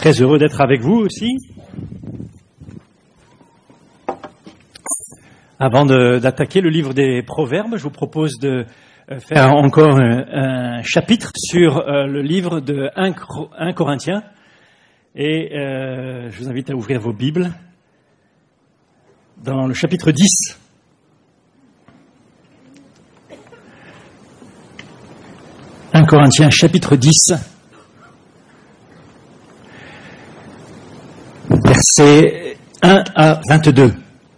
Très heureux d'être avec vous aussi. Avant d'attaquer le livre des Proverbes, je vous propose de faire encore un chapitre sur le livre de 1 Corinthiens. Et je vous invite à ouvrir vos Bibles dans le chapitre 10. « 1 Corinthiens, chapitre 10, versets 1 à 22.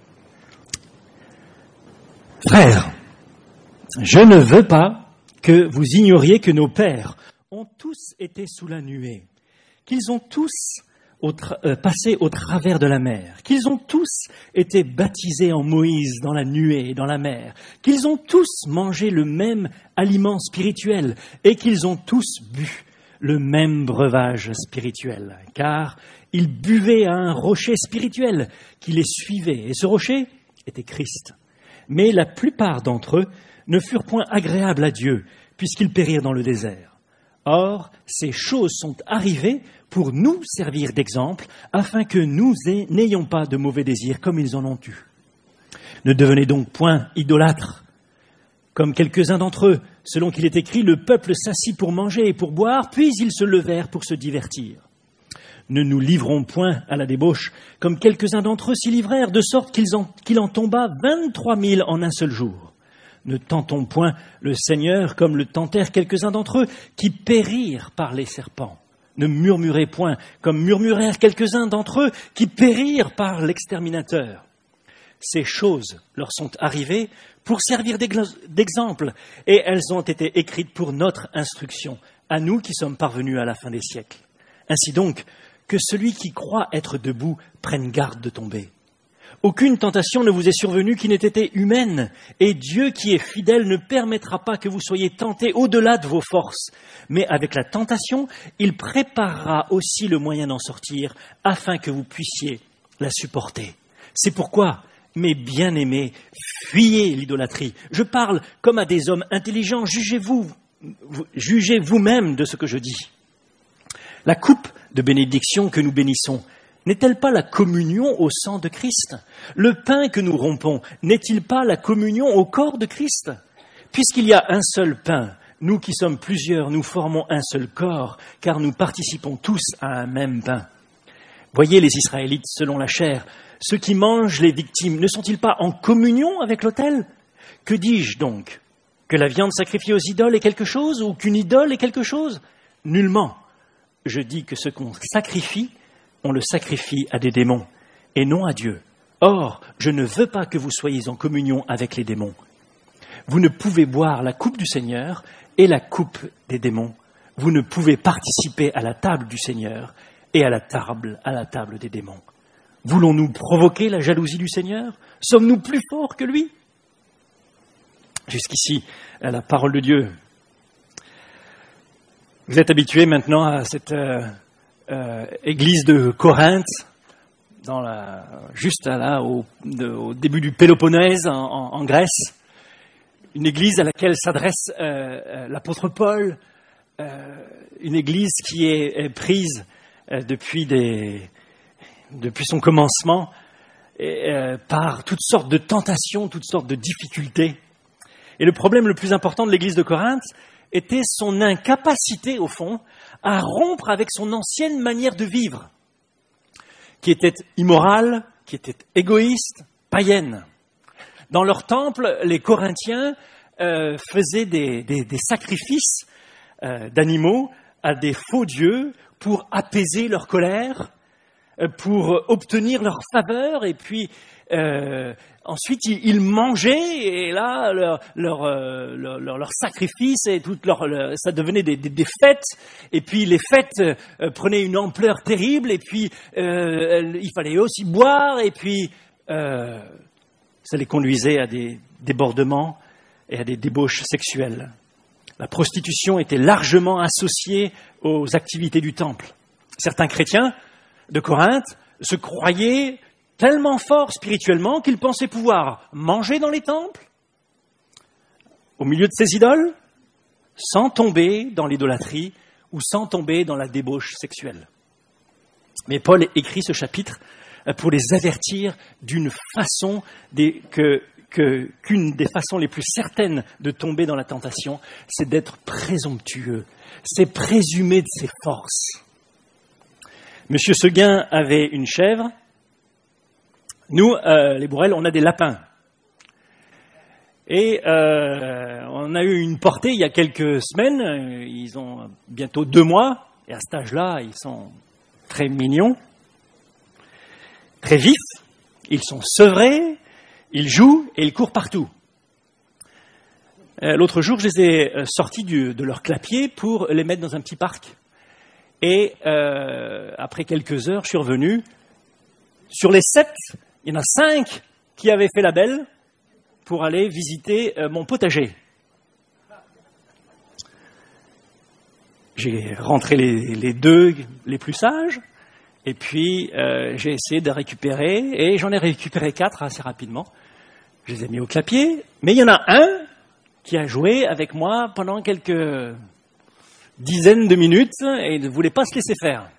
« Frères, je ne veux pas que vous ignoriez que nos pères ont tous été sous la nuée, qu'ils ont tous passé au travers de la mer, qu'ils ont tous été baptisés en Moïse dans la nuée et dans la mer, qu'ils ont tous mangé le même aliment spirituel et qu'ils ont tous bu le même breuvage spirituel, car ils buvaient à un rocher spirituel qui les suivait, et ce rocher était Christ. Mais la plupart d'entre eux ne furent point agréables à Dieu, puisqu'ils périrent dans le désert. Or, ces choses sont arrivées pour nous servir d'exemple, afin que nous n'ayons pas de mauvais désirs comme ils en ont eu. Ne devenez donc point idolâtres, comme quelques-uns d'entre eux, selon qu'il est écrit, le peuple s'assit pour manger et pour boire, puis ils se levèrent pour se divertir. Ne nous livrons point à la débauche, comme quelques-uns d'entre eux s'y livrèrent, de sorte qu'il en tomba 23 000 en un seul jour. Ne tentons point le Seigneur comme le tentèrent quelques-uns d'entre eux, qui périrent par les serpents. Ne murmurez point comme murmurèrent quelques-uns d'entre eux, qui périrent par l'exterminateur. Ces choses leur sont arrivées pour servir d'exemple, et elles ont été écrites pour notre instruction, à nous qui sommes parvenus à la fin des siècles. Ainsi donc, que celui qui croit être debout prenne garde de tomber. Aucune tentation ne vous est survenue qui n'ait été humaine, et Dieu qui est fidèle ne permettra pas que vous soyez tentés au-delà de vos forces. Mais avec la tentation, il préparera aussi le moyen d'en sortir, afin que vous puissiez la supporter. C'est pourquoi, mes bien-aimés, fuyez l'idolâtrie. Je parle comme à des hommes intelligents, jugez vous-même de ce que je dis. La coupe de bénédiction que nous bénissons, n'est-elle pas la communion au sang de Christ ? Le pain que nous rompons, n'est-il pas la communion au corps de Christ ? Puisqu'il y a un seul pain, nous qui sommes plusieurs, nous formons un seul corps, car nous participons tous à un même pain. Voyez les Israélites selon la chair, ceux qui mangent les victimes, ne sont-ils pas en communion avec l'autel ? Que dis-je donc ? Que la viande sacrifiée aux idoles est quelque chose, ou qu'une idole est quelque chose ? Nullement. Je dis que ce qu'on sacrifie, on le sacrifie à des démons, et non à Dieu. Or, je ne veux pas que vous soyez en communion avec les démons. Vous ne pouvez boire la coupe du Seigneur et la coupe des démons. Vous ne pouvez participer à la table du Seigneur et à la table des démons. Voulons-nous provoquer la jalousie du Seigneur ? Sommes-nous plus forts que lui ? Jusqu'ici, la parole de Dieu. Vous êtes habitués maintenant à cette église de Corinthe, juste là au début du Péloponnèse en Grèce, une église à laquelle s'adresse l'apôtre Paul, une église qui est prise depuis son commencement par toutes sortes de tentations, toutes sortes de difficultés. Et le problème le plus important de l'église de Corinthe était son incapacité, au fond, à rompre avec son ancienne manière de vivre, qui était immorale, qui était égoïste, païenne. Dans leur temple, les Corinthiens faisaient des sacrifices d'animaux à des faux dieux pour apaiser leur colère, pour obtenir leur faveur, et puis ensuite ils mangeaient, et là leur sacrifice et ça devenait des fêtes, et puis les fêtes prenaient une ampleur terrible, et puis il fallait aussi boire, et puis ça les conduisait à des débordements et à des débauches sexuelles. La prostitution était largement associée aux activités du temple. Certains chrétiens de Corinthe se croyaient tellement forts spirituellement qu'ils pensaient pouvoir manger dans les temples, au milieu de ces idoles, sans tomber dans l'idolâtrie ou sans tomber dans la débauche sexuelle. Mais Paul écrit ce chapitre pour les avertir d'une façon qu'une des façons les plus certaines de tomber dans la tentation, c'est d'être présomptueux, c'est présumer de ses forces. Monsieur Seguin avait une chèvre. Nous, les Bourrelles, on a des lapins. Et on a eu une portée il y a quelques semaines. Ils ont bientôt 2 mois. Et à cet âge-là, ils sont très mignons, très vifs. Ils sont sevrés, ils jouent et ils courent partout. L'autre jour, je les ai sortis de leur clapier pour les mettre dans un petit parc. Et après quelques heures, je suis revenu. Sur les 7, il y en a 5 qui avaient fait la belle pour aller visiter mon potager. J'ai rentré les 2 les plus sages, et puis j'ai essayé de récupérer, et j'en ai récupéré 4 assez rapidement. Je les ai mis au clapier, mais il y en a un qui a joué avec moi pendant quelques dizaines de minutes et ne voulait pas se laisser faire.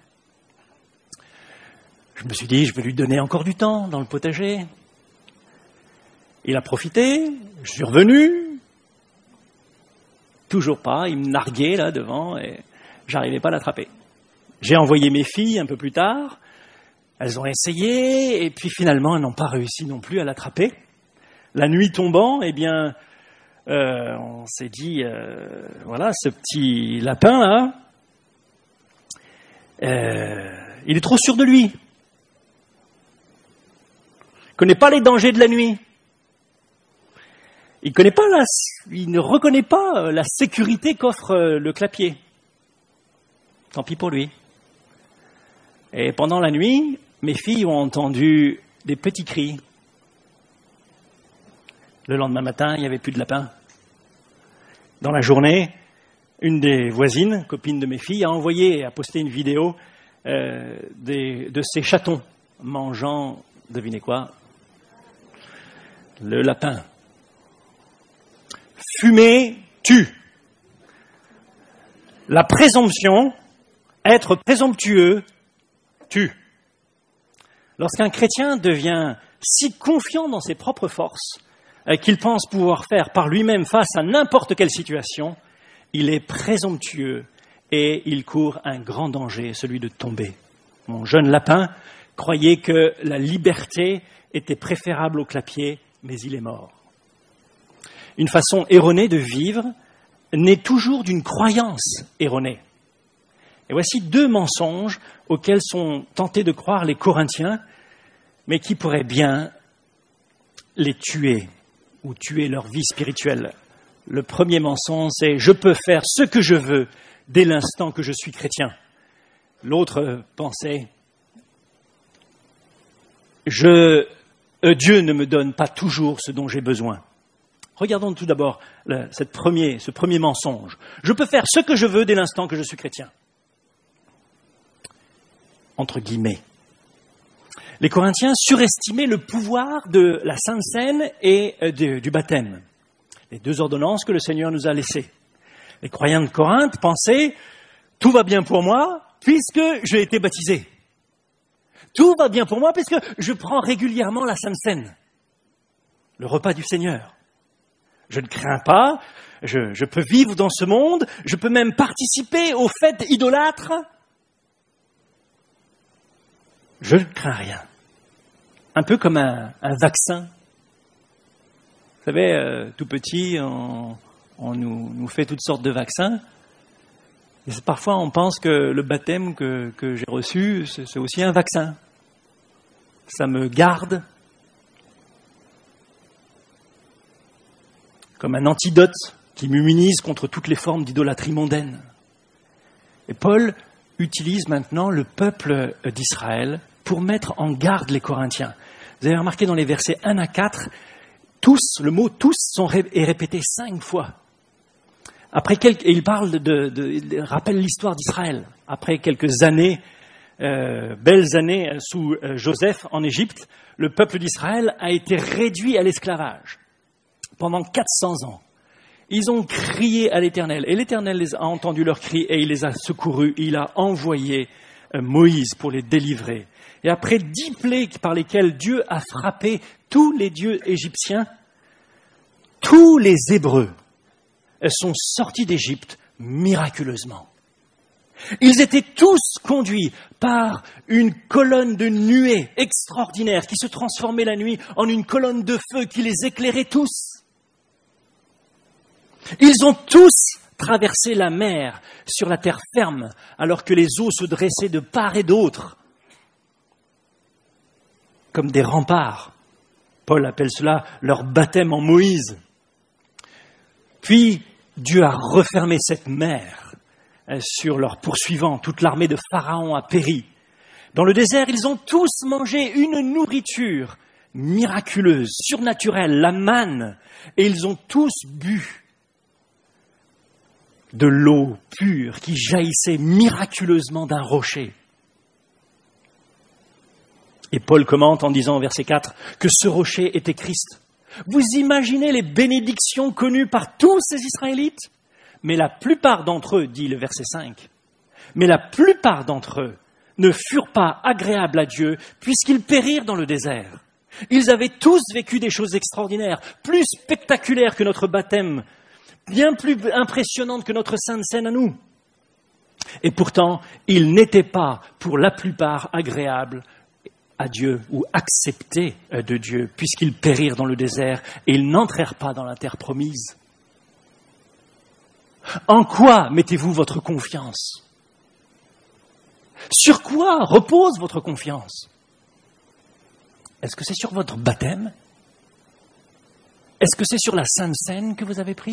Je me suis dit, je vais lui donner encore du temps dans le potager. Il a profité, je suis revenu, toujours pas, il me narguait là devant et j'arrivais pas à l'attraper. J'ai envoyé mes filles un peu plus tard, elles ont essayé et puis finalement elles n'ont pas réussi non plus à l'attraper. La nuit tombant, eh bien, on s'est dit, voilà, ce petit lapin là, il est trop sûr de lui. Il connaît pas les dangers de la nuit. Il ne reconnaît pas la sécurité qu'offre le clapier. Tant pis pour lui. Et pendant la nuit, mes filles ont entendu des petits cris. Le lendemain matin, il n'y avait plus de lapin. Dans la journée, une des voisines, copine de mes filles, a posté une vidéo de ses chatons mangeant, devinez quoi, le lapin. Fumer tue. La présomption, être présomptueux, tue. Lorsqu'un chrétien devient si confiant dans ses propres forces qu'il pense pouvoir faire par lui-même face à n'importe quelle situation, il est présomptueux et il court un grand danger, celui de tomber. Mon jeune lapin croyait que la liberté était préférable au clapier, mais il est mort. Une façon erronée de vivre naît toujours d'une croyance erronée. Et voici 2 mensonges auxquels sont tentés de croire les Corinthiens, mais qui pourraient bien les tuer ou tuer leur vie spirituelle. Le premier mensonge, c'est « je peux faire ce que je veux dès l'instant que je suis chrétien ». L'autre pensait « Dieu ne me donne pas toujours ce dont j'ai besoin ». Regardons tout d'abord ce premier mensonge. Je peux faire ce que je veux dès l'instant que je suis chrétien. Entre guillemets. Les Corinthiens surestimaient le pouvoir de la Sainte Seine et du baptême. Les 2 ordonnances que le Seigneur nous a laissées. Les croyants de Corinthe pensaient « Tout va bien pour moi puisque j'ai été baptisé. Tout va bien pour moi puisque je prends régulièrement la Sainte Seine, le repas du Seigneur. Je ne crains pas, je peux vivre dans ce monde, je peux même participer aux fêtes idolâtres. Je ne crains rien. » Un peu comme un vaccin. Vous savez, tout petit, on nous fait toutes sortes de vaccins. Et parfois, on pense que le baptême que j'ai reçu, c'est aussi un vaccin. Ça me garde comme un antidote qui m'immunise contre toutes les formes d'idolâtrie mondaine. Et Paul utilise maintenant le peuple d'Israël pour mettre en garde les Corinthiens. Vous avez remarqué dans les versets 1 à 4, le mot « tous » est répété 5 fois. Et il parle il rappelle l'histoire d'Israël. Après quelques années, belles années sous Joseph en Égypte, le peuple d'Israël a été réduit à l'esclavage pendant 400 ans. Ils ont crié à l'Éternel, et l'Éternel a entendu leurs cris et il les a secourus. Il a envoyé Moïse pour les délivrer. Et après 10 plaies par lesquelles Dieu a frappé tous les dieux égyptiens, tous les Hébreux sont sortis d'Égypte miraculeusement. Ils étaient tous conduits par une colonne de nuée extraordinaire qui se transformait la nuit en une colonne de feu qui les éclairait tous. Ils ont tous traversé la mer sur la terre ferme alors que les eaux se dressaient de part et d'autre comme des remparts. Paul appelle cela leur baptême en Moïse. Puis Dieu a refermé cette mer sur leurs poursuivants. Toute l'armée de Pharaon a péri. Dans le désert, ils ont tous mangé une nourriture miraculeuse, surnaturelle, la manne, et ils ont tous bu de l'eau pure qui jaillissait miraculeusement d'un rocher. Et Paul commente en disant au verset 4 que ce rocher était Christ. Vous imaginez les bénédictions connues par tous ces Israélites ? Mais la plupart d'entre eux, dit le verset 5, mais la plupart d'entre eux ne furent pas agréables à Dieu puisqu'ils périrent dans le désert. Ils avaient tous vécu des choses extraordinaires, plus spectaculaires que notre baptême, bien plus impressionnantes que notre Sainte Seine à nous. Et pourtant, ils n'étaient pas, pour la plupart, agréables à Dieu ou acceptés de Dieu, puisqu'ils périrent dans le désert et ils n'entrèrent pas dans la terre promise. En quoi mettez-vous votre confiance ? Sur quoi repose votre confiance ? Est-ce que c'est sur votre baptême ? Est-ce que c'est sur la Sainte Seine que vous avez prise ?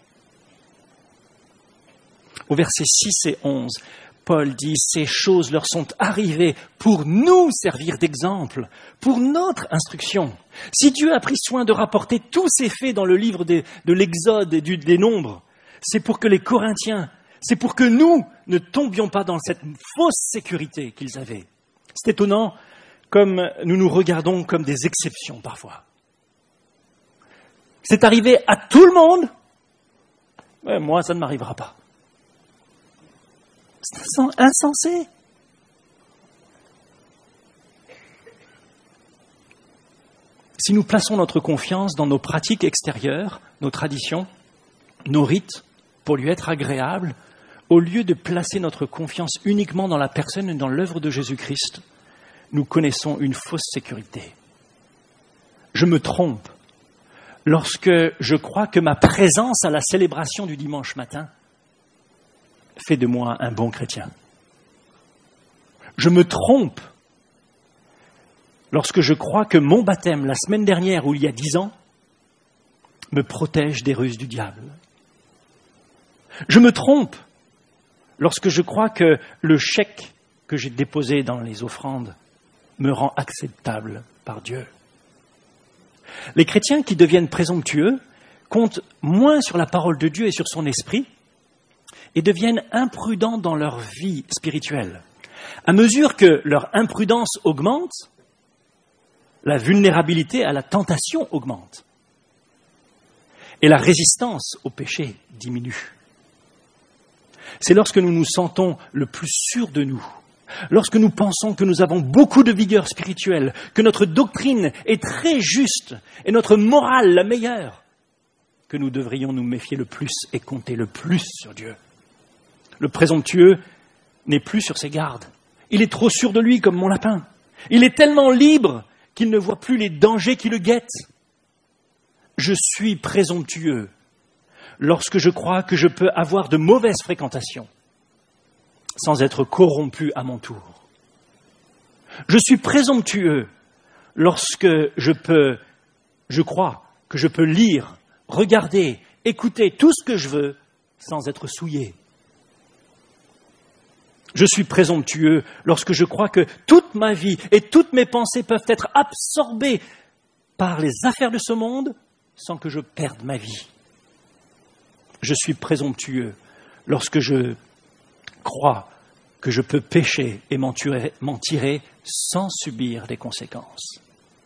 Au verset 6 et 11, Paul dit « Ces choses leur sont arrivées pour nous servir d'exemple, pour notre instruction. Si Dieu a pris soin de rapporter tous ces faits dans le livre de l'Exode et des Nombres, c'est pour que les Corinthiens, c'est pour que nous ne tombions pas dans cette fausse sécurité qu'ils avaient. » C'est étonnant comme nous nous regardons comme des exceptions parfois. C'est arrivé à tout le monde, mais moi ça ne m'arrivera pas. C'est insensé. Si nous plaçons notre confiance dans nos pratiques extérieures, nos traditions, nos rites, pour lui être agréables, au lieu de placer notre confiance uniquement dans la personne et dans l'œuvre de Jésus-Christ, nous connaissons une fausse sécurité. Je me trompe lorsque je crois que ma présence à la célébration du dimanche matin fait de moi un bon chrétien. Je me trompe lorsque je crois que mon baptême la semaine dernière ou il y a 10 ans me protège des ruses du diable. Je me trompe lorsque je crois que le chèque que j'ai déposé dans les offrandes me rend acceptable par Dieu. Les chrétiens qui deviennent présomptueux comptent moins sur la parole de Dieu et sur son esprit et deviennent imprudents dans leur vie spirituelle. À mesure que leur imprudence augmente, la vulnérabilité à la tentation augmente et la résistance au péché diminue. C'est lorsque nous nous sentons le plus sûrs de nous, lorsque nous pensons que nous avons beaucoup de vigueur spirituelle, que notre doctrine est très juste et notre morale la meilleure, que nous devrions nous méfier le plus et compter le plus sur Dieu. Le présomptueux n'est plus sur ses gardes. Il est trop sûr de lui comme mon lapin. Il est tellement libre qu'il ne voit plus les dangers qui le guettent. Je suis présomptueux lorsque je crois que je peux avoir de mauvaises fréquentations sans être corrompu à mon tour. Je suis présomptueux lorsque je crois que je peux lire, regarder, écouter tout ce que je veux sans être souillé. Je suis présomptueux lorsque je crois que toute ma vie et toutes mes pensées peuvent être absorbées par les affaires de ce monde sans que je perde ma vie. Je suis présomptueux lorsque je crois que je peux pécher et m'en tirer sans subir des conséquences.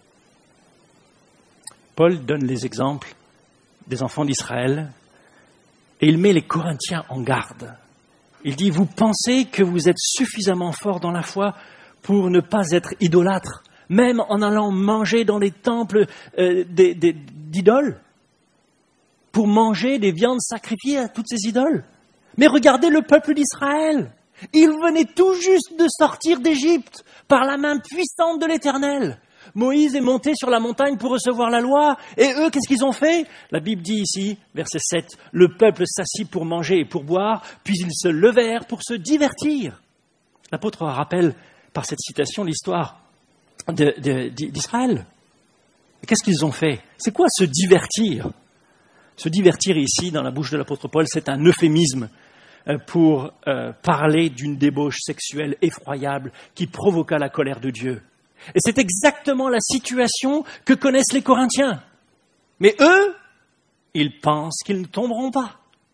Paul donne les exemples des enfants d'Israël et il met les Corinthiens en garde. Il dit, vous pensez que vous êtes suffisamment fort dans la foi pour ne pas être idolâtre, même en allant manger dans les temples d'idoles, pour manger des viandes sacrifiées à toutes ces idoles. Mais regardez le peuple d'Israël. Il venait tout juste de sortir d'Égypte par la main puissante de l'Éternel. Moïse est monté sur la montagne pour recevoir la loi. Et eux, qu'est-ce qu'ils ont fait? La Bible dit ici, verset 7, « Le peuple s'assit pour manger et pour boire, puis ils se levèrent pour se divertir. » L'apôtre rappelle par cette citation l'histoire d'Israël. Et qu'est-ce qu'ils ont fait? C'est quoi se divertir? Se divertir ici, dans la bouche de l'apôtre Paul, c'est un euphémisme pour parler d'une débauche sexuelle effroyable qui provoqua la colère de Dieu. Et c'est exactement la situation que connaissent les Corinthiens. Mais eux, ils pensent qu'ils ne tomberont pas.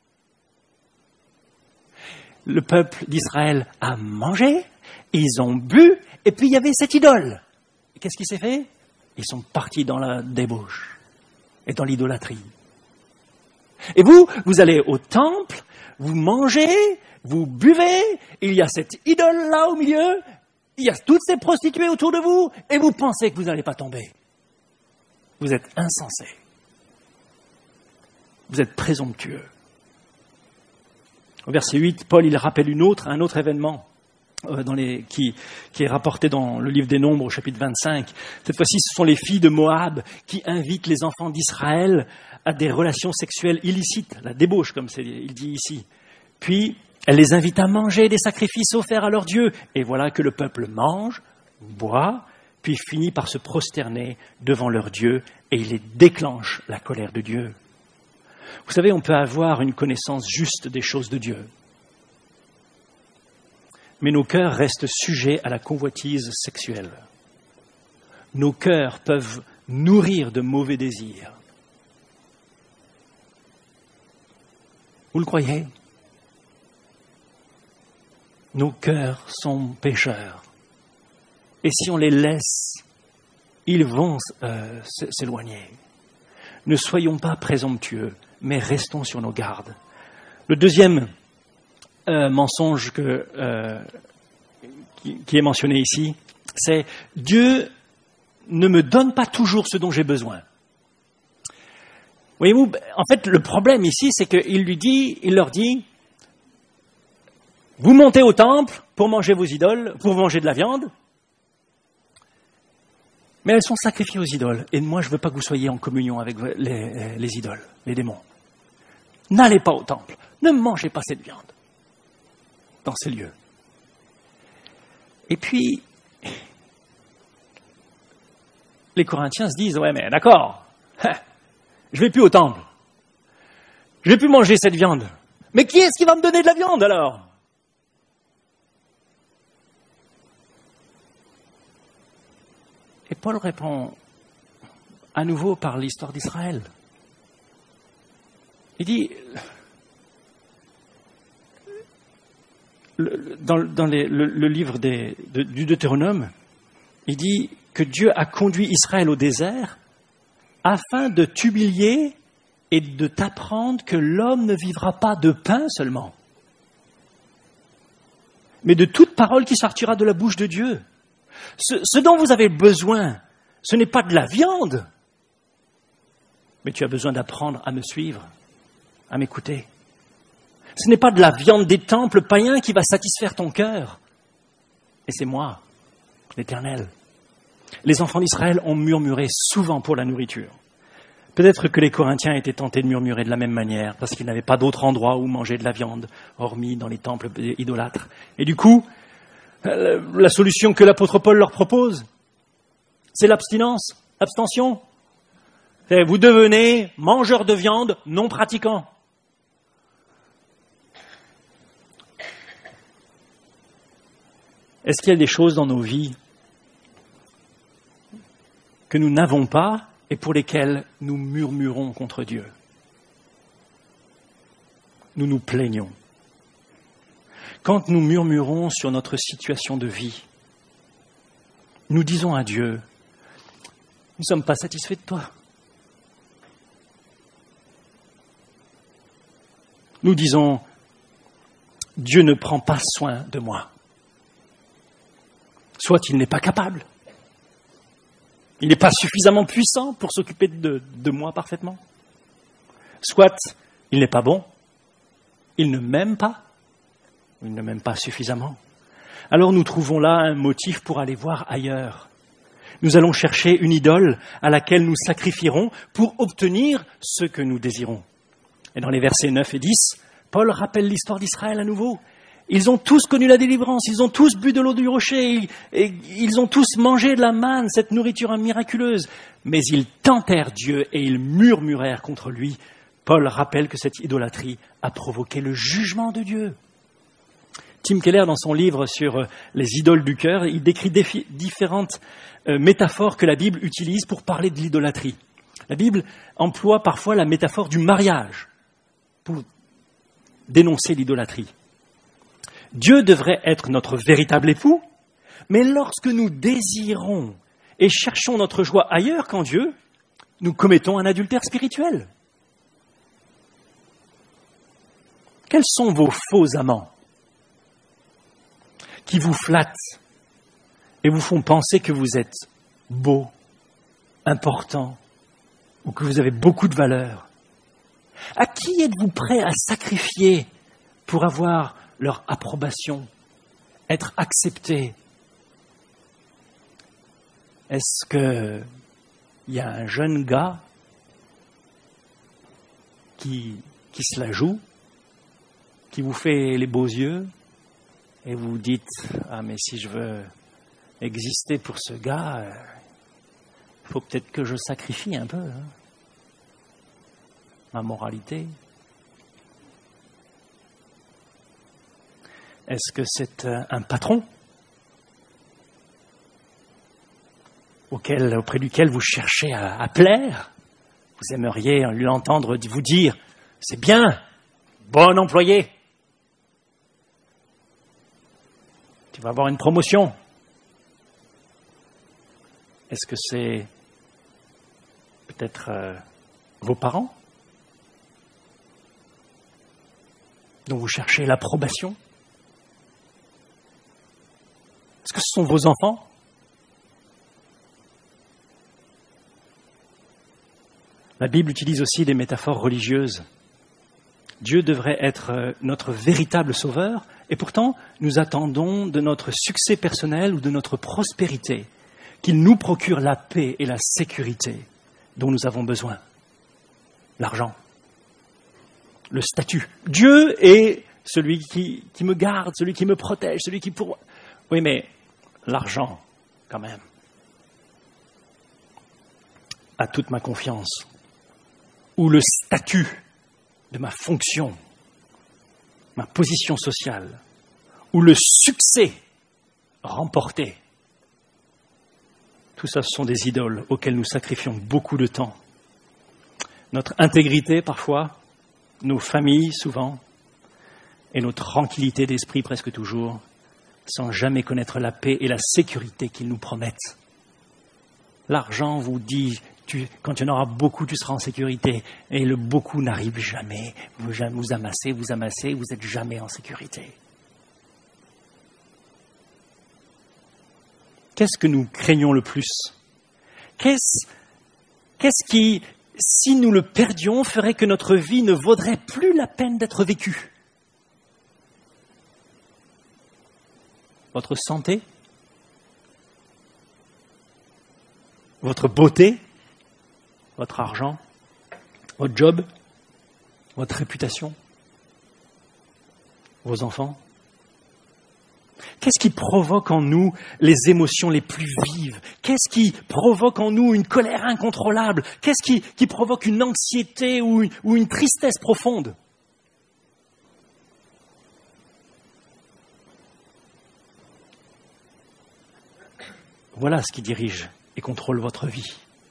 Le peuple d'Israël a mangé, ils ont bu, et puis il y avait cette idole. Et qu'est-ce qui s'est fait? Ils sont partis dans la débauche et dans l'idolâtrie. Et vous allez au temple, vous mangez, vous buvez, il y a cette idole là au milieu, il y a toutes ces prostituées autour de vous, et vous pensez que vous n'allez pas tomber. Vous êtes insensé. Vous êtes présomptueux. Au verset 8, Paul il rappelle un autre événement qui est rapporté dans le livre des Nombres au chapitre 25. Cette fois-ci, ce sont les filles de Moab qui invitent les enfants d'Israël à des relations sexuelles illicites, la débauche comme il dit ici. Puis, elle les invite à manger des sacrifices offerts à leur Dieu. Et voilà que le peuple mange, boit, puis finit par se prosterner devant leur Dieu et il les déclenche la colère de Dieu. Vous savez, on peut avoir une connaissance juste des choses de Dieu. Mais nos cœurs restent sujets à la convoitise sexuelle. Nos cœurs peuvent nourrir de mauvais désirs. Vous le croyez? Nos cœurs sont pécheurs. Et si on les laisse, ils vont s'éloigner. Ne soyons pas présomptueux, mais restons sur nos gardes. Le deuxième mensonge qui est mentionné ici, c'est « Dieu ne me donne pas toujours ce dont j'ai besoin ». Voyez-vous, en fait, le problème ici, c'est qu'il leur dit « Vous montez au temple pour manger vos idoles, pour manger de la viande, mais elles sont sacrifiées aux idoles. Et moi, je ne veux pas que vous soyez en communion avec les idoles, les démons. N'allez pas au temple, ne mangez pas cette viande dans ces lieux. » Et puis, les Corinthiens se disent « Ouais, mais d'accord, je ne vais plus au temple, je ne vais plus manger cette viande. Mais qui est-ce qui va me donner de la viande alors ?» Et Paul répond à nouveau par l'histoire d'Israël. Il dit, dans le livre du Deutéronome, il dit que Dieu a conduit Israël au désert afin de t'humilier et de t'apprendre que l'homme ne vivra pas de pain seulement, mais de toute parole qui sortira de la bouche de Dieu. Ce dont vous avez besoin, ce n'est pas de la viande, mais tu as besoin d'apprendre à me suivre, à m'écouter. Ce n'est pas de la viande des temples païens qui va satisfaire ton cœur, et c'est moi, l'Éternel. Les enfants d'Israël ont murmuré souvent pour la nourriture. Peut-être que les Corinthiens étaient tentés de murmurer de la même manière, parce qu'ils n'avaient pas d'autre endroit où manger de la viande, hormis dans les temples idolâtres. Et du coup, la solution que l'apôtre Paul leur propose, c'est l'abstinence, l'abstention. Vous devenez mangeurs de viande non pratiquants. Est-ce qu'il y a des choses dans nos vies que nous n'avons pas et pour lesquelles nous murmurons contre Dieu? Nous nous plaignons. Quand nous murmurons sur notre situation de vie, nous disons à Dieu, nous ne sommes pas satisfaits de toi. Nous disons, Dieu ne prend pas soin de moi. Soit il n'est pas capable. Il n'est pas suffisamment puissant pour s'occuper de moi parfaitement. Soit il n'est pas bon. Il ne m'aime pas. Il ne m'aime pas suffisamment. Alors nous trouvons là un motif pour aller voir ailleurs. Nous allons chercher une idole à laquelle nous sacrifierons pour obtenir ce que nous désirons. Et dans les versets 9 et 10, Paul rappelle l'histoire d'Israël à nouveau. Ils ont tous connu la délivrance, ils ont tous bu de l'eau du rocher, et ils ont tous mangé de la manne, cette nourriture miraculeuse. Mais ils tentèrent Dieu et ils murmurèrent contre lui. Paul rappelle que cette idolâtrie a provoqué le jugement de Dieu. Tim Keller, dans son livre sur les idoles du cœur, il décrit différentes métaphores que la Bible utilise pour parler de l'idolâtrie. La Bible emploie parfois la métaphore du mariage pour dénoncer l'idolâtrie. Dieu devrait être notre véritable époux, mais lorsque nous désirons et cherchons notre joie ailleurs qu'en Dieu, nous commettons un adultère spirituel. Quels sont vos faux amants qui vous flattent et vous font penser que vous êtes beau, important, ou que vous avez beaucoup de valeur? À qui êtes-vous prêt à sacrifier pour avoir leur approbation, être accepté? Est-ce qu'il y a un jeune gars qui se la joue, qui vous fait les beaux yeux, et vous vous dites « Ah, mais si je veux exister pour ce gars, il faut peut-être que je sacrifie un peu ma moralité. » Est-ce que c'est un patron auprès duquel vous cherchez à plaire? Vous aimeriez l'entendre vous dire « C'est bien, bon employé. Tu vas avoir une promotion. » Est-ce que c'est peut-être vos parents dont vous cherchez l'approbation? Est-ce que ce sont vos enfants? La Bible utilise aussi des métaphores religieuses. Dieu devrait être notre véritable sauveur, et pourtant, nous attendons de notre succès personnel ou de notre prospérité qu'il nous procure la paix et la sécurité dont nous avons besoin. L'argent, le statut. Dieu est celui qui me garde, celui qui me protège, celui qui pourvoit. Oui, mais l'argent, quand même, a toute ma confiance. Ou le statut de ma fonction, ma position sociale, ou le succès remporté. Tout ça, ce sont des idoles auxquelles nous sacrifions beaucoup de temps. Notre intégrité, parfois, nos familles, souvent, et notre tranquillité d'esprit, presque toujours, sans jamais connaître la paix et la sécurité qu'ils nous promettent. L'argent vous dit, quand tu en auras beaucoup, tu seras en sécurité. Et le beaucoup n'arrive jamais. Vous amassez, vous n'êtes jamais en sécurité. Qu'est-ce que nous craignons le plus? Qu'est-ce qui, si nous le perdions, ferait que notre vie ne vaudrait plus la peine d'être vécue? Votre santé? Votre beauté? Votre argent? Votre job? Votre réputation? Vos enfants? Qu'est-ce qui provoque en nous les émotions les plus vives? Qu'est-ce qui provoque en nous une colère incontrôlable? Qu'est-ce qui provoque une anxiété ou une tristesse profonde? Voilà ce qui dirige et contrôle votre vie.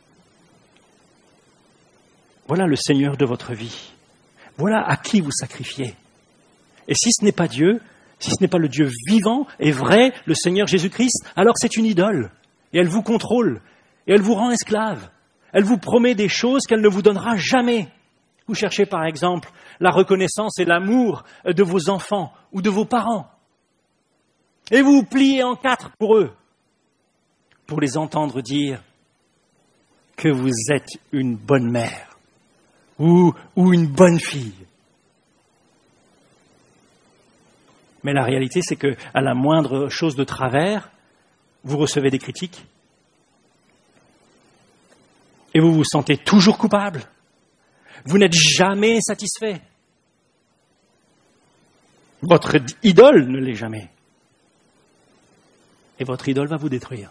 Voilà le Seigneur de votre vie. Voilà à qui vous sacrifiez. Et si ce n'est pas Dieu, si ce n'est pas le Dieu vivant et vrai, le Seigneur Jésus-Christ, alors c'est une idole. Et elle vous contrôle. Et elle vous rend esclave. Elle vous promet des choses qu'elle ne vous donnera jamais. Vous cherchez par exemple la reconnaissance et l'amour de vos enfants ou de vos parents. Et vous vous pliez en quatre pour eux, pour les entendre dire que vous êtes une bonne mère ou une bonne fille. Mais la réalité, c'est que à la moindre chose de travers, vous recevez des critiques et vous vous sentez toujours coupable. Vous n'êtes jamais satisfait. Votre idole ne l'est jamais. Et votre idole va vous détruire.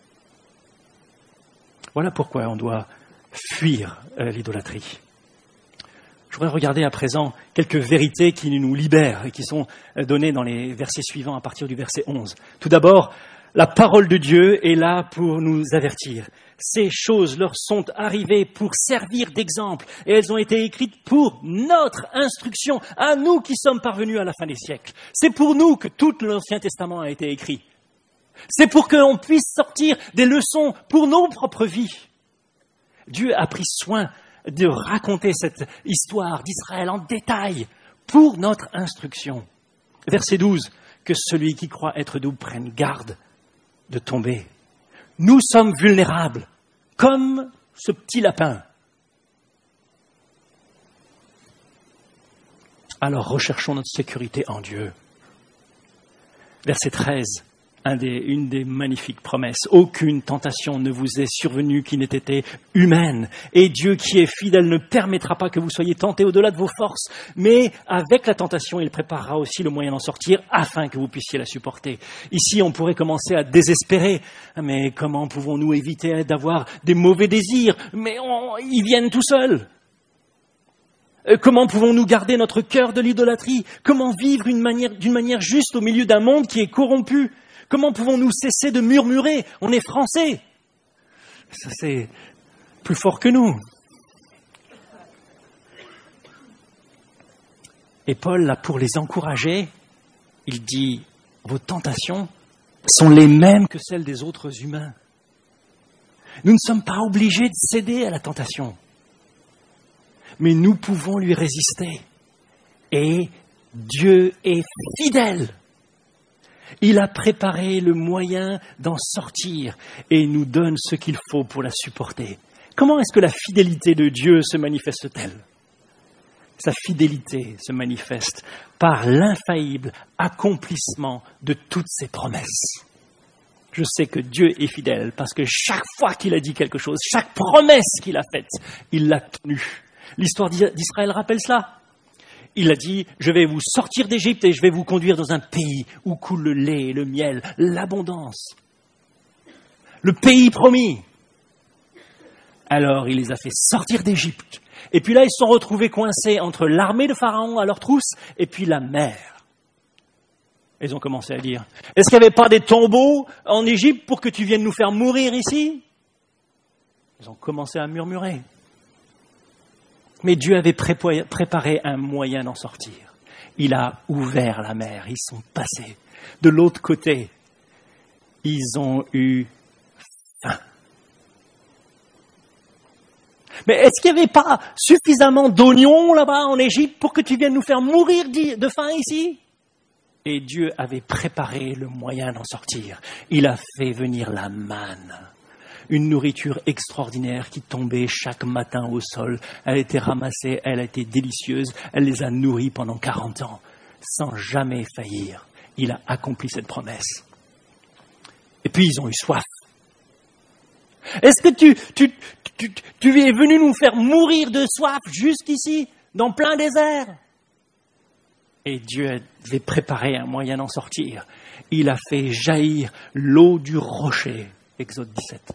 Voilà pourquoi on doit fuir l'idolâtrie. Je voudrais regarder à présent quelques vérités qui nous libèrent et qui sont données dans les versets suivants à partir du verset 11. Tout d'abord, la parole de Dieu est là pour nous avertir. Ces choses leur sont arrivées pour servir d'exemple et elles ont été écrites pour notre instruction, à nous qui sommes parvenus à la fin des siècles. C'est pour nous que tout l'Ancien Testament a été écrit. C'est pour qu'on puisse sortir des leçons pour nos propres vies. Dieu a pris soin de raconter cette histoire d'Israël en détail pour notre instruction. Verset 12, que celui qui croit être double prenne garde de tomber. Nous sommes vulnérables, comme ce petit lapin. Alors recherchons notre sécurité en Dieu. Verset 13. Une des magnifiques promesses. Aucune tentation ne vous est survenue qui n'ait été humaine. Et Dieu qui est fidèle ne permettra pas que vous soyez tentés au-delà de vos forces. Mais avec la tentation, il préparera aussi le moyen d'en sortir afin que vous puissiez la supporter. Ici, on pourrait commencer à désespérer. Mais comment pouvons-nous éviter d'avoir des mauvais désirs? Mais ils viennent tout seuls. Comment pouvons-nous garder notre cœur de l'idolâtrie? Comment vivre d'une manière juste au milieu d'un monde qui est corrompu? Comment pouvons-nous cesser de murmurer? On est Français. Ça, c'est plus fort que nous. Et Paul, là, pour les encourager, il dit, vos tentations sont les mêmes que celles des autres humains. Nous ne sommes pas obligés de céder à la tentation. Mais nous pouvons lui résister. Et Dieu est fidèle. Il a préparé le moyen d'en sortir et nous donne ce qu'il faut pour la supporter. Comment est-ce que la fidélité de Dieu se manifeste-t-elle? Sa fidélité se manifeste par l'infaillible accomplissement de toutes ses promesses. Je sais que Dieu est fidèle parce que chaque fois qu'il a dit quelque chose, chaque promesse qu'il a faite, il l'a tenue. L'histoire d'Israël rappelle cela. Il a dit, je vais vous sortir d'Égypte et je vais vous conduire dans un pays où coule le lait et le miel, l'abondance. Le pays promis. Alors, il les a fait sortir d'Égypte. Et puis là, ils se sont retrouvés coincés entre l'armée de Pharaon à leur trousse et puis la mer. Ils ont commencé à dire, est-ce qu'il n'y avait pas des tombeaux en Égypte pour que tu viennes nous faire mourir ici? Ils ont commencé à murmurer. Mais Dieu avait préparé un moyen d'en sortir. Il a ouvert la mer, ils sont passés. De l'autre côté, ils ont eu faim. Mais est-ce qu'il n'y avait pas suffisamment d'oignons là-bas en Égypte pour que tu viennes nous faire mourir de faim ici? Et Dieu avait préparé le moyen d'en sortir. Il a fait venir la manne. Une nourriture extraordinaire qui tombait chaque matin au sol. Elle a été ramassée, elle a été délicieuse. Elle les a nourris pendant 40 ans, sans jamais faillir. Il a accompli cette promesse. Et puis ils ont eu soif. Est-ce que tu es venu nous faire mourir de soif jusqu'ici, dans plein désert? Et Dieu avait préparé un moyen d'en sortir. Il a fait jaillir l'eau du rocher. Exode 17.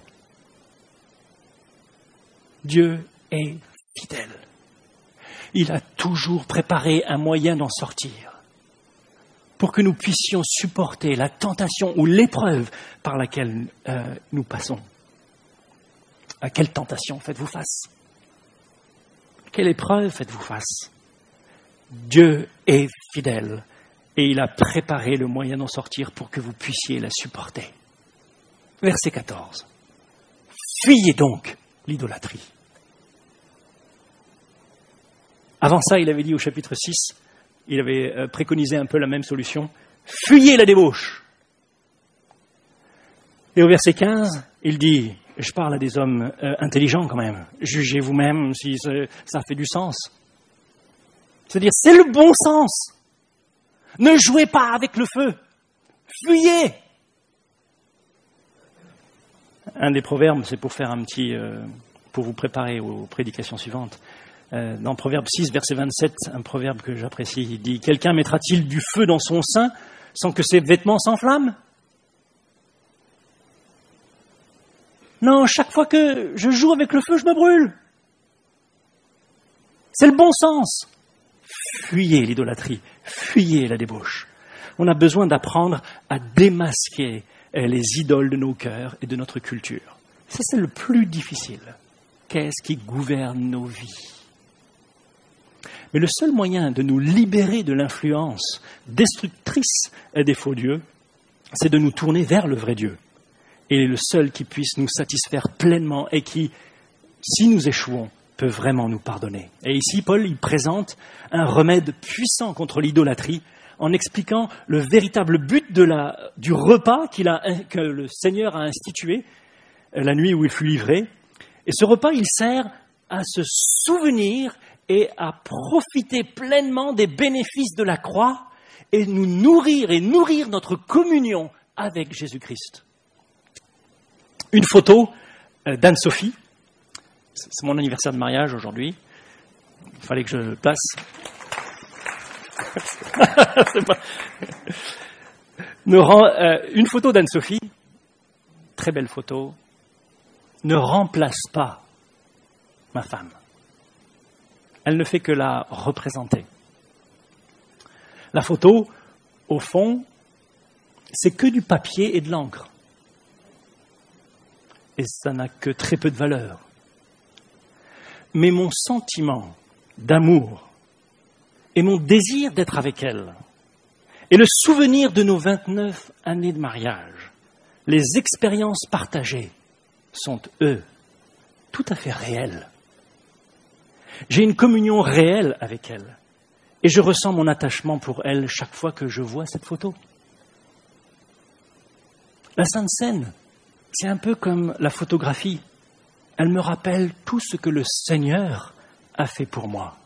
Dieu est fidèle. Il a toujours préparé un moyen d'en sortir pour que nous puissions supporter la tentation ou l'épreuve par laquelle nous passons. À quelle tentation faites-vous face? Quelle épreuve faites-vous face? Dieu est fidèle et il a préparé le moyen d'en sortir pour que vous puissiez la supporter. Verset 14. Fuyez donc l'idolâtrie. Avant ça, il avait dit au chapitre 6, il avait préconisé un peu la même solution. Fuyez la débauche. Et au verset 15, il dit, je parle à des hommes intelligents quand même, jugez vous-même si ça fait du sens. C'est-à-dire, c'est le bon sens. Ne jouez pas avec le feu. Fuyez. Un des proverbes, c'est pour faire pour vous préparer aux prédications suivantes. Dans Proverbe 6, verset 27, un proverbe que j'apprécie, il dit « Quelqu'un mettra-t-il du feu dans son sein sans que ses vêtements s'enflamment ?» Non, chaque fois que je joue avec le feu, je me brûle. C'est le bon sens. Fuyez l'idolâtrie, fuyez la débauche. On a besoin d'apprendre à démasquer les idoles de nos cœurs et de notre culture. Ça, c'est le plus difficile. Qu'est-ce qui gouverne nos vies ? Mais le seul moyen de nous libérer de l'influence destructrice des faux dieux, c'est de nous tourner vers le vrai Dieu. Et le seul qui puisse nous satisfaire pleinement et qui, si nous échouons, peut vraiment nous pardonner. Et ici, Paul, il présente un remède puissant contre l'idolâtrie en expliquant le véritable but du repas que le Seigneur a institué la nuit où il fut livré. Et ce repas, il sert à se souvenir et à profiter pleinement des bénéfices de la croix et nous nourrir notre communion avec Jésus-Christ. Une photo d'Anne-Sophie. C'est mon anniversaire de mariage aujourd'hui. Il fallait que je le place. Une photo d'Anne-Sophie, très belle photo, ne remplace pas ma femme. Elle ne fait que la représenter. La photo, au fond, c'est que du papier et de l'encre. Et ça n'a que très peu de valeur. Mais mon sentiment d'amour et mon désir d'être avec elle et le souvenir de nos 29 années de mariage, les expériences partagées sont, eux, tout à fait réels. J'ai une communion réelle avec elle et je ressens mon attachement pour elle chaque fois que je vois cette photo. La Sainte Seine, c'est un peu comme la photographie. Elle me rappelle tout ce que le Seigneur a fait pour moi.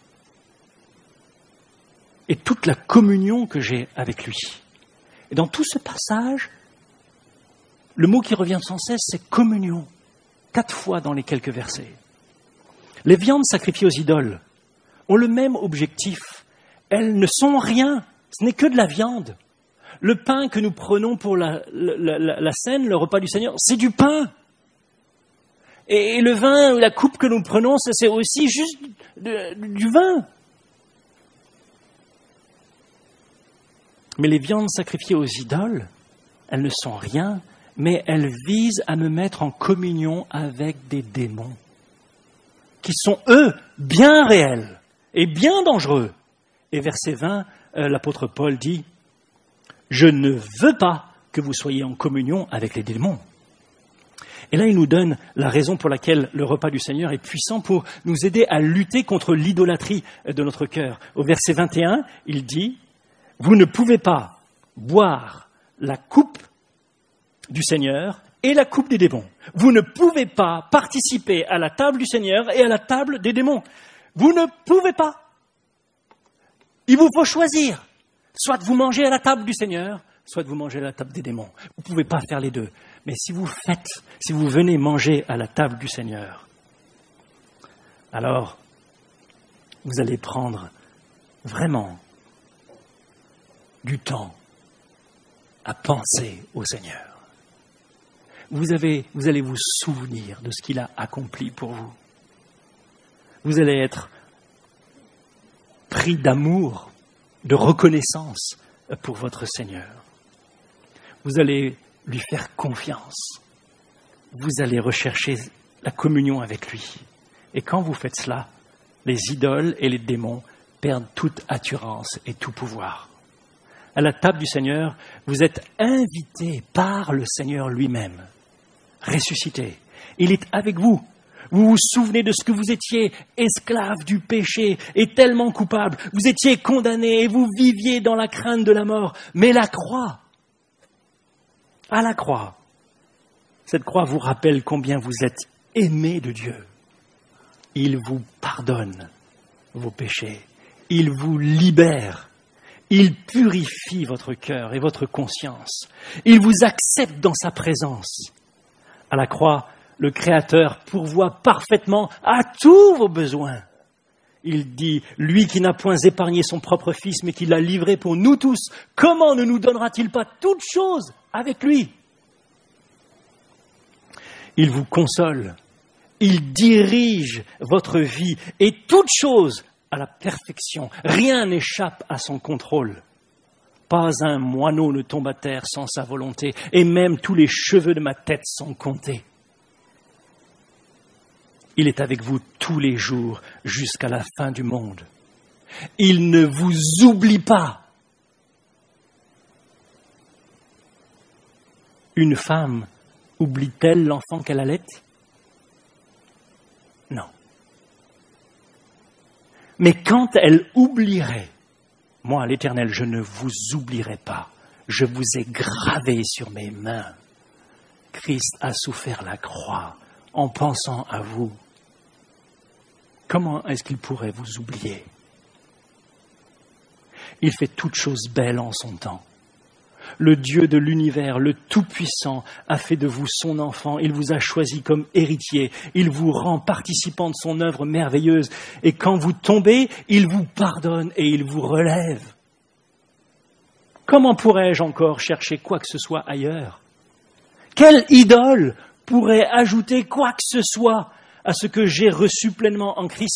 Et toute la communion que j'ai avec lui. Et dans tout ce passage, le mot qui revient sans cesse, c'est communion. 4 fois dans les quelques versets. Les viandes sacrifiées aux idoles ont le même objectif. Elles ne sont rien. Ce n'est que de la viande. Le pain que nous prenons pour la scène, le repas du Seigneur, c'est du pain. Et le vin, la coupe que nous prenons, c'est aussi juste du vin. Mais les viandes sacrifiées aux idoles, elles ne sont rien, mais elles visent à me mettre en communion avec des démons, qui sont, eux, bien réels et bien dangereux. Et verset 20, l'apôtre Paul dit « Je ne veux pas que vous soyez en communion avec les démons ». Et là, il nous donne la raison pour laquelle le repas du Seigneur est puissant pour nous aider à lutter contre l'idolâtrie de notre cœur. Au verset 21, il dit « Vous ne pouvez pas boire la coupe du Seigneur et la coupe des démons. Vous ne pouvez pas participer à la table du Seigneur et à la table des démons. Vous ne pouvez pas. Il vous faut choisir. Soit vous mangez à la table du Seigneur, soit vous mangez à la table des démons. Vous ne pouvez pas faire les deux. Mais si vous venez manger à la table du Seigneur, alors vous allez prendre vraiment du temps à penser au Seigneur. Vous allez vous souvenir de ce qu'il a accompli pour vous. Vous allez être pris d'amour, de reconnaissance pour votre Seigneur. Vous allez lui faire confiance. Vous allez rechercher la communion avec lui. Et quand vous faites cela, les idoles et les démons perdent toute assurance et tout pouvoir. À la table du Seigneur, vous êtes invités par le Seigneur lui-même, ressuscité. Il est avec vous. Vous vous souvenez de ce que vous étiez, esclave du péché et tellement coupable. Vous étiez condamné et vous viviez dans la crainte de la mort. Mais la croix, à la croix, cette croix vous rappelle combien vous êtes aimé de Dieu. Il vous pardonne vos péchés. Il vous libère. Il purifie votre cœur et votre conscience. Il vous accepte dans sa présence. À la croix, le Créateur pourvoit parfaitement à tous vos besoins. Il dit, lui qui n'a point épargné son propre Fils, mais qui l'a livré pour nous tous, comment ne nous donnera-t-il pas toutes choses avec lui ? Il vous console, il dirige votre vie et toutes choses à la perfection. Rien n'échappe à son contrôle. Pas un moineau ne tombe à terre sans sa volonté, et même tous les cheveux de ma tête sont comptés. Il est avec vous tous les jours jusqu'à la fin du monde. Il ne vous oublie pas. Une femme oublie-t-elle l'enfant qu'elle allait ? Non. Mais quand elle oublierait, moi, l'Éternel, je ne vous oublierai pas. Je vous ai gravé sur mes mains. Christ a souffert la croix en pensant à vous. Comment est-ce qu'il pourrait vous oublier ? Il fait toutes choses belles en son temps. Le Dieu de l'univers, le Tout-Puissant, a fait de vous son enfant. Il vous a choisi comme héritier. Il vous rend participant de son œuvre merveilleuse. Et quand vous tombez, il vous pardonne et il vous relève. Comment pourrais-je encore chercher quoi que ce soit ailleurs ? Quelle idole pourrait ajouter quoi que ce soit à ce que j'ai reçu pleinement en Christ ?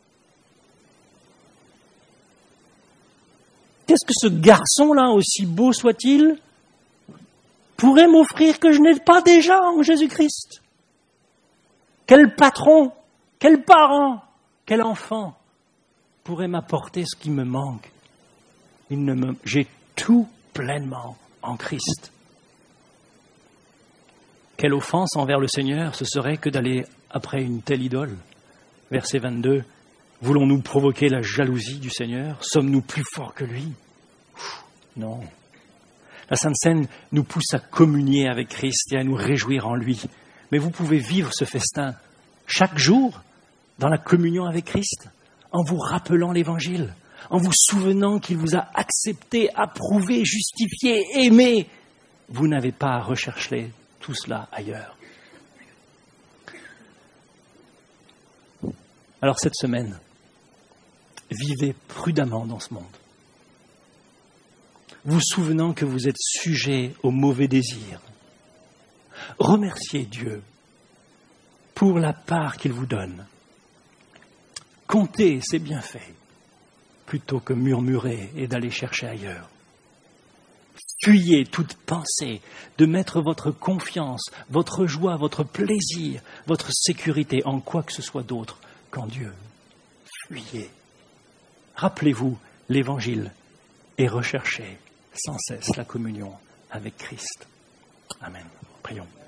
Qu'est-ce que ce garçon-là, aussi beau soit-il, pourrait m'offrir que je n'ai pas déjà en Jésus-Christ ? Quel patron, quel parent, quel enfant pourrait m'apporter ce qui me manque ? J'ai tout pleinement en Christ. Quelle offense envers le Seigneur ce serait que d'aller après une telle idole ? Verset 22. Voulons-nous provoquer la jalousie du Seigneur ? Sommes-nous plus forts que lui ? Non. La Sainte Seine nous pousse à communier avec Christ et à nous réjouir en lui. Mais vous pouvez vivre ce festin chaque jour dans la communion avec Christ, en vous rappelant l'Évangile, en vous souvenant qu'il vous a accepté, approuvé, justifié, aimé. Vous n'avez pas à rechercher tout cela ailleurs. Alors cette semaine, vivez prudemment dans ce monde, vous souvenant que vous êtes sujet aux mauvais désirs. Remerciez Dieu pour la part qu'il vous donne. Comptez ses bienfaits plutôt que murmurer et d'aller chercher ailleurs. Fuyez toute pensée de mettre votre confiance, votre joie, votre plaisir, votre sécurité en quoi que ce soit d'autre qu'en Dieu. Fuyez. Rappelez-vous l'Évangile et recherchez sans cesse la communion avec Christ. Amen. Prions.